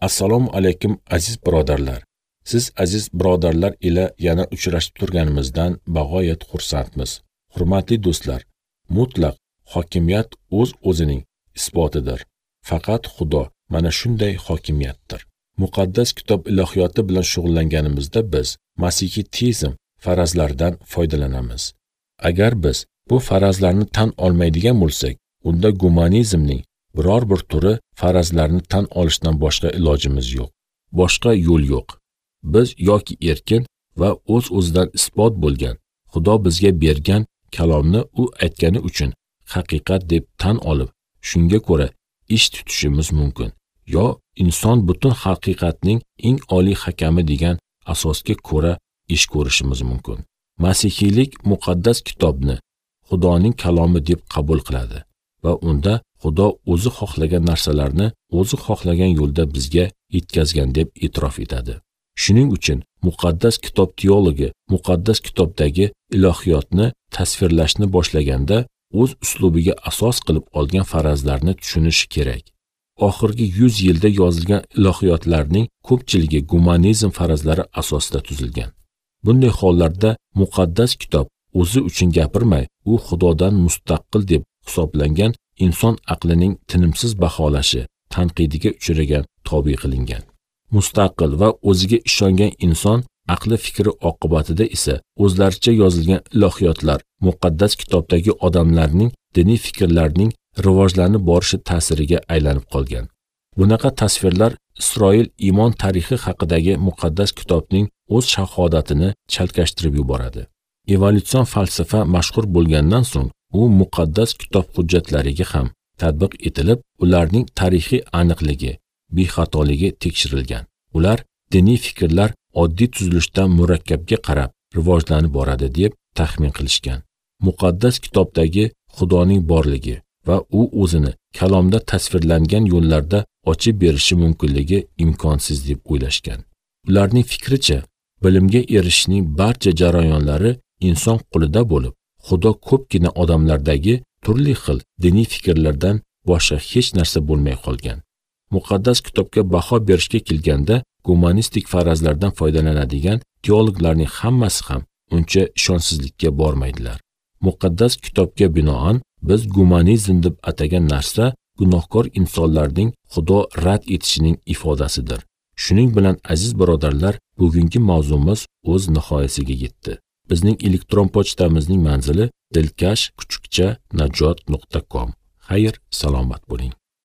Assalomu alaykum aziz birodarlar. Siz aziz birodarlar ila yana uchrashib turganimizdan bag'oyat xursandmiz. Hurmatli do'stlar, mutlaq hokimiyat o'z-o'zining isbotidir. Faqat Xudo mana shunday hokimiyatdir. Muqaddas kitob ilohiyoti bilan shug'ullanganimizda biz masihiy teizm farazlaridan foydalanamiz. Agar biz bu farazlarni tan olmaydigan bo'lsak, unda gumanizmning biror bir turi farazlarni tan olishdan boshqa ilojimiz yo'q. Boshqa yo'l yo'q. Biz yoki erkin va o'z-o'zidan isbot bo'lgan Xudo bizga bergan kalomni u aytgani uchun haqiqat deb tan olib, shunga ko'ra ish tutishimiz mumkin. Yo inson butun haqiqatning eng oliy hakami degan asosga ko'ra ish ko'rishimiz mumkin. Masihiylik muqaddas kitobni Xudoning kalomi deb qabul qiladi va unda Xudo o'zi xohlagan narsalarni o'zi xohlagan yo'lda bizga yetkazgan deb e'tirof etadi. Shuning uchun muqaddas kitob teologi muqaddas kitobdagi ilohiyotni tasvirlashni boshlaganda o'z uslubiga asos qilib olgan farazlarni tushunishi kerak. Oxirgi 100 yilda yozilgan ilohiyotlarning ko'pchiligi gumanizm farazlari asosida tuzilgan. Bunday hollarda muqaddas kitob o'zi uchun gapirmay, u Xudodan mustaqil deb hisoblangan inson aqlining tinimsiz baholashi, tanqidiga uchragan tobe qilingan. Mustaqil va o'ziga ishongan inson aqli fikri oqibatida esa o'zlaricha yozilgan ilohiyotlar muqaddas kitobdagi odamlarning diniy fikrlarining rivojlanib borishi ta'siriga aylanib qolgan. Bunaqa tasvirlar Isroil iymon tarixi haqidagi muqaddas kitobning o'z shahodatini chalkashtirib yuboradi. Evolyutsion falsafa mashhur bo'lgandan so'ng u muqaddas kitob hujjatlariga ham tatbiq etilib, ularning tarixiy aniqligi, bexatoligi tekshirilgan. Ular diniy fikrlar oddiy tuzilishdan murakkabga qarab rivojlanib boradi deb taxmin qilishgan. Muqaddas kitobdagi Xudoning borligi va u o'zini kalomda tasvirlangan yo'llarda ochib berishi mumkinligi imkonsiz deb o'ylashgan. Ularning fikricha, bilimga erishishning barcha jarayonlari inson qo'lida bo'lib, Xudo ko'pgina odamlardagi turli xil diniy fikrlardan boshqa hech narsa bo'lmay qolgan. Muqaddas kitobga baho berishga kelganda, gumanistik farazlardan foydalanadigan teologlarning hammasi ham uncha ishonchsizlikka bormaydilar. Muqaddas kitobga binoan biz gumanizm deb atagan narsa gunohkor insonlarning Xudo rad etishining ifodasidir. Shuning bilan aziz birodarlar, bugungi mavzumiz o'z nihoyasiga yetdi. Bizning elektron pochtamizning manzili dilkash_najot.com. Xayr, salomat bo'ling.